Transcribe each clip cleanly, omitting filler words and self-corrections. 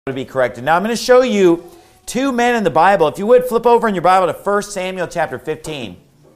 to be corrected. Now I'm going to show you two men in the Bible. If you would, flip over in your Bible to 1 Samuel chapter 15.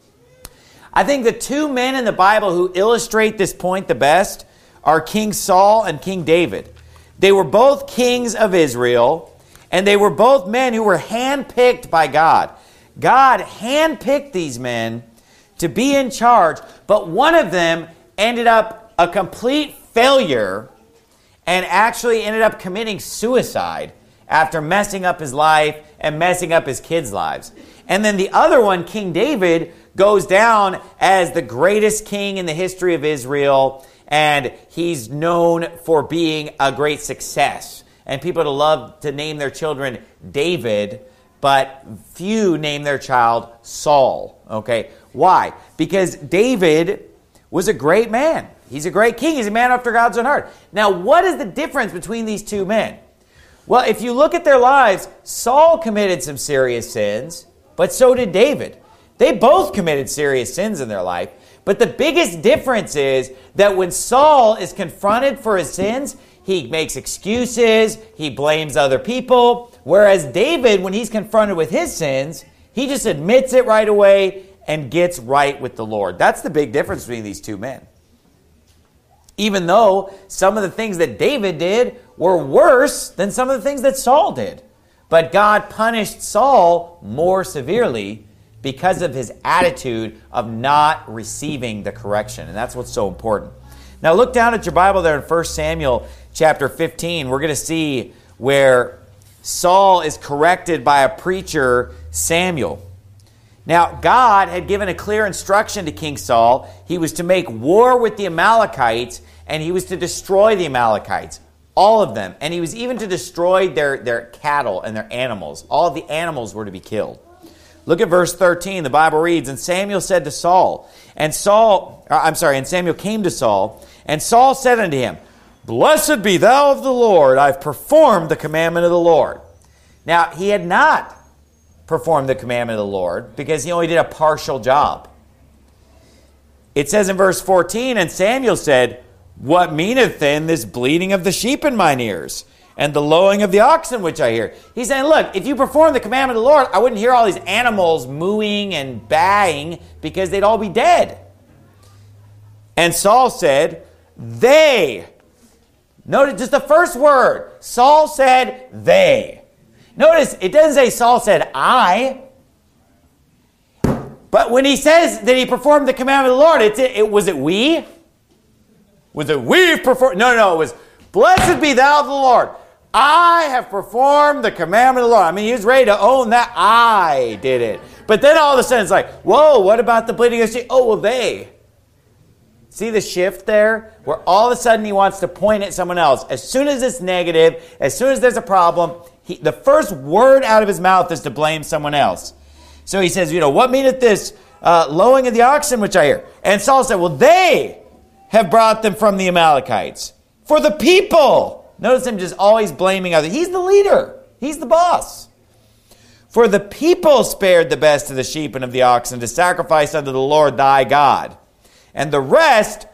I think the two men in the Bible who illustrate this point the best are King Saul and King David. They were both kings of Israel, and they were both men who were handpicked by God. God handpicked these men to be in charge, but one of them ended up a complete failure and actually ended up committing suicide after messing up his life and messing up his kids' lives. And then the other one, King David, goes down as the greatest king in the history of Israel, and he's known for being a great success. And people love to name their children David, but few name their child Saul. Okay, why? Because David was a great man. He's a great king. He's a man after God's own heart. Now, what is the difference between these two men? Well, if you look at their lives, Saul committed some serious sins, but so did David. They both committed serious sins in their life. But the biggest difference is that when Saul is confronted for his sins, he makes excuses, he blames other people. Whereas David, when he's confronted with his sins, he just admits it right away and gets right with the Lord. That's the big difference between these two men. Even though some of the things that David did were worse than some of the things that Saul did. But God punished Saul more severely because of his attitude of not receiving the correction. And that's what's so important. Now look down at your Bible there in 1 Samuel chapter 15. We're going to see where Saul is corrected by a preacher, Samuel. Now, God had given a clear instruction to King Saul. He was to make war with the Amalekites, and he was to destroy the Amalekites, all of them. And he was even to destroy their cattle and their animals. All of the animals were to be killed. Look at verse 13. The Bible reads, And Samuel said to Saul, and Samuel came to Saul, and Saul said unto him, Blessed be thou of the Lord, I've performed the commandment of the Lord. Now, he had not performed the commandment of the Lord because he only did a partial job. It says in verse 14, And Samuel said, What meaneth then this bleating of the sheep in mine ears, and the lowing of the oxen which I hear? He's saying, look, if you perform the commandment of the Lord, I wouldn't hear all these animals mooing and baying because they'd all be dead. And Saul said, They. Notice just the first word. Saul said, They. Notice, it doesn't say Saul said, I. But when he says that he performed the commandment of the Lord, was it we? Was it we've performed? No, it was, Blessed be thou of the Lord. I have performed the commandment of the Lord. I mean, he was ready to own that I did it. But then all of a sudden it's like, whoa, what about the bleeding of the sheep? Oh, well, they. See the shift there? Where all of a sudden he wants to point at someone else. As soon as it's negative, as soon as there's a problem, the first word out of his mouth is to blame someone else. So he says, what meaneth this lowing of the oxen which I hear? And Saul said, well, they have brought them from the Amalekites. For the people. Notice him just always blaming others. He's the leader. He's the boss. For the people spared the best of the sheep and of the oxen to sacrifice unto the Lord thy God. And the rest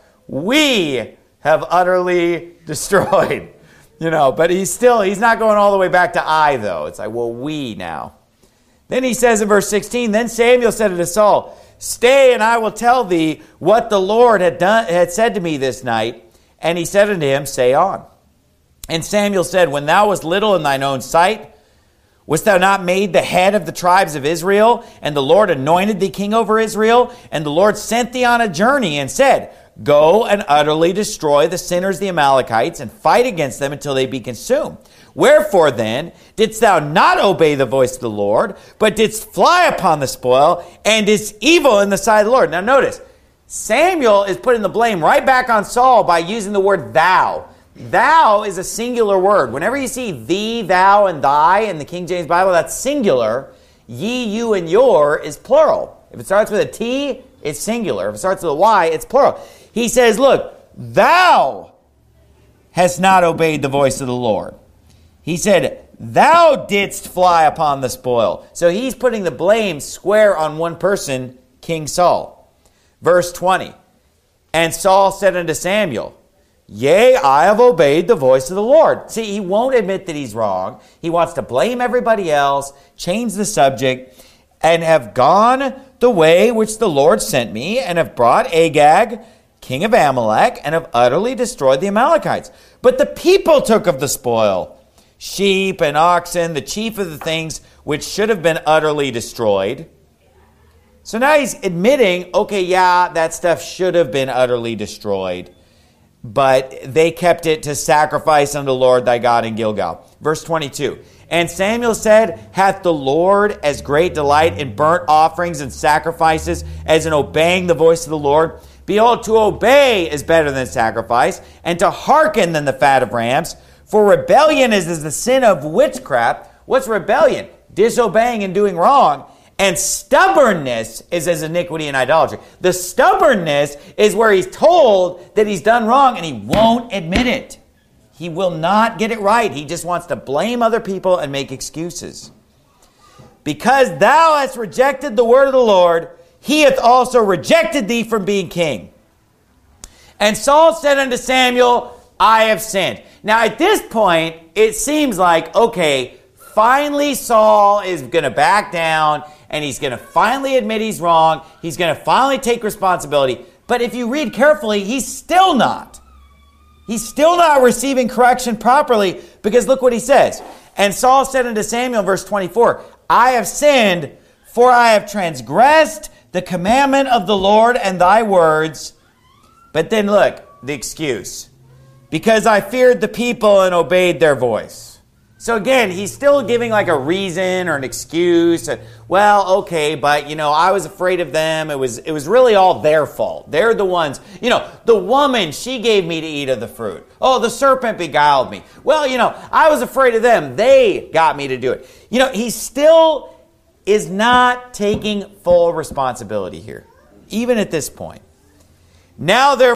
we have utterly destroyed. But he's not going all the way back to I, though. It's like, well, we now. Then he says in verse 16, Then Samuel said unto Saul, Stay, and I will tell thee what the Lord had said to me this night. And he said unto him, Say on. And Samuel said, When thou wast little in thine own sight, wast thou not made the head of the tribes of Israel? And the Lord anointed thee king over Israel? And the Lord sent thee on a journey and said, Go and utterly destroy the sinners, the Amalekites, and fight against them until they be consumed. Wherefore then didst thou not obey the voice of the Lord, but didst fly upon the spoil, and didst evil in the sight of the Lord? Now notice, Samuel is putting the blame right back on Saul by using the word thou. Thou is a singular word. Whenever you see thee, thou, and thy in the King James Bible, that's singular. Ye, you, and your is plural. If it starts with a T, it's singular. If it starts with a Y, it's plural. He says, look, thou hast not obeyed the voice of the Lord. He said, thou didst fly upon the spoil. So he's putting the blame square on one person, King Saul. Verse 20, And Saul said unto Samuel, Yea, I have obeyed the voice of the Lord. See, he won't admit that he's wrong. He wants to blame everybody else, change the subject, and have gone the way which the Lord sent me, and have brought Agag, king of Amalek, and have utterly destroyed the Amalekites. But the people took of the spoil, sheep and oxen, the chief of the things which should have been utterly destroyed. So now he's admitting, okay, yeah, that stuff should have been utterly destroyed, but they kept it to sacrifice unto the Lord thy God in Gilgal. Verse 22. And Samuel said, hath the Lord as great delight in burnt offerings and sacrifices as in obeying the voice of the Lord? Behold, to obey is better than sacrifice, and to hearken than the fat of rams. For rebellion is as the sin of witchcraft. What's rebellion? Disobeying and doing wrong. And stubbornness is as iniquity and idolatry. The stubbornness is where he's told that he's done wrong and he won't admit it. He will not get it right. He just wants to blame other people and make excuses. Because thou hast rejected the word of the Lord, he hath also rejected thee from being king. And Saul said unto Samuel, I have sinned. Now at this point, it seems like, okay, finally Saul is going to back down and he's going to finally admit he's wrong. He's going to finally take responsibility. But if you read carefully, he's still not. He's still not receiving correction properly, because look what he says. And Saul said unto Samuel, verse 24, I have sinned, for I have transgressed the commandment of the Lord and thy words. But then look, the excuse. Because I feared the people and obeyed their voice. So again, he's still giving like a reason or an excuse. Well, okay, but I was afraid of them. It was really all their fault. They're the ones, the woman, she gave me to eat of the fruit. Oh, the serpent beguiled me. Well, I was afraid of them. They got me to do it. He still is not taking full responsibility here, even at this point. Now,